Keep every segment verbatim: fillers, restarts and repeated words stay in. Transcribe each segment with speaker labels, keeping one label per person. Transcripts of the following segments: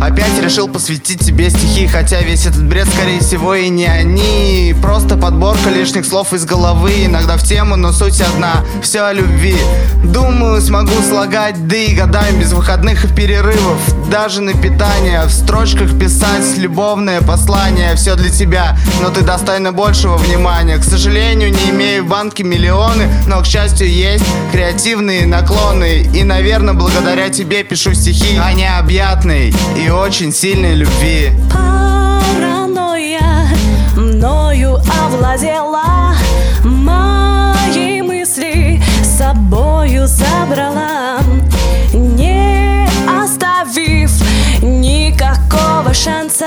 Speaker 1: Опять решил посвятить тебе стихи, хотя весь этот бред, скорее всего, и не они. Просто подборка лишних слов из головы, иногда в тему, но суть одна, все о любви. Думаю, смогу слагать, да и годами без выходных и перерывов, даже на питание, в строчках писать любовное послание. Все для тебя, но ты достойна большего внимания. К сожалению, не имею в банке миллионы, но, к счастью, есть креативные наклоны. И, наверное, благодаря тебе пишу стихи о необъятной и очень сильной любви.
Speaker 2: Паранойя мною овладела, мои мысли с собою забрала, не оставив никакого шанса.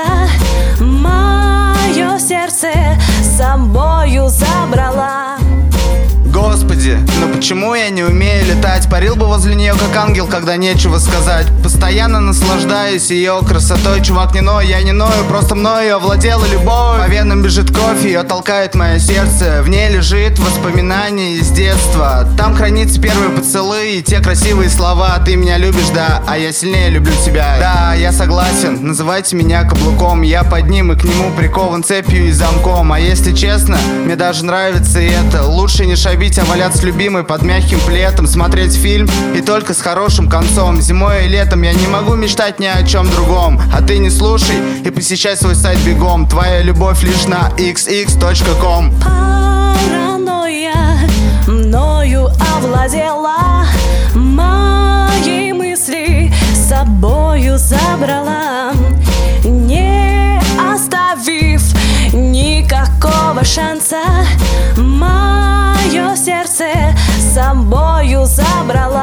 Speaker 2: Мое сердце с собою забрала.
Speaker 1: Господи, но почему я не умею летать? Парил бы возле нее как ангел, когда нечего сказать. Постоянно наслаждаюсь ее красотой. Чувак не ною, я не ною, просто мною овладела любовь. По венам бежит кровь, ее толкает мое сердце. В ней лежит воспоминание из детства. Там хранится первый поцелуй и те красивые слова. Ты меня любишь, да, а я сильнее люблю тебя. Да, я согласен, называйте меня каблуком. Я под ним и к нему прикован цепью и замком. А если честно, мне даже нравится и это. Лучше не шабить, а валяться с любимой под мягким пледом, смотреть фильм и только с хорошим концом. Зимой и летом я не могу мечтать ни о чем другом. А ты не слушай и посещай свой сайт бегом. Твоя любовь лишь на икс икс точка ком.
Speaker 2: Паранойя мною овладела, мои мысли с собою забрала, не оставив никакого шанса. Мое сердце с собою забрала.